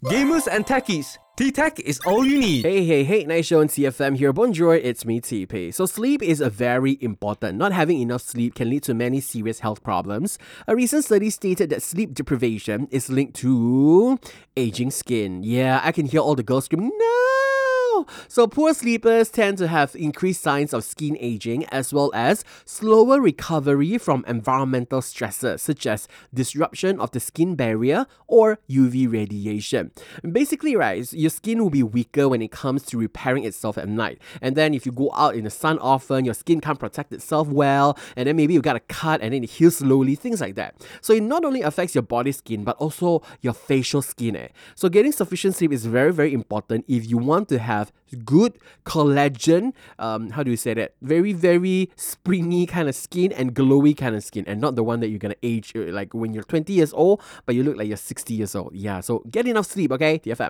Gamers and techies, T-Tech is all you need. Hey, nice show on TFM here. Bonjour, it's me, TP. So sleep is a very important. Not having enough sleep can lead to many serious health problems. A recent study stated that sleep deprivation is linked to aging skin. Yeah, I can hear all the girls screaming, no! So poor sleepers tend to have increased signs of skin aging as well as slower recovery from environmental stresses such as disruption of the skin barrier or UV radiation. Basically, right, your skin will be weaker when it comes to repairing itself at night. And then if you go out in the sun often, your skin can't protect itself well, and then maybe you got a cut and then it heals slowly, things like that. So it not only affects your body skin but also your facial skin. So getting sufficient sleep is very, very important if you want to have good collagen, how do you say that? Very, very springy kind of skin and glowy kind of skin, and not the one that you're gonna age like when you're 20 years old, but you look like you're 60 years old. Yeah, so get enough sleep, okay? TFM.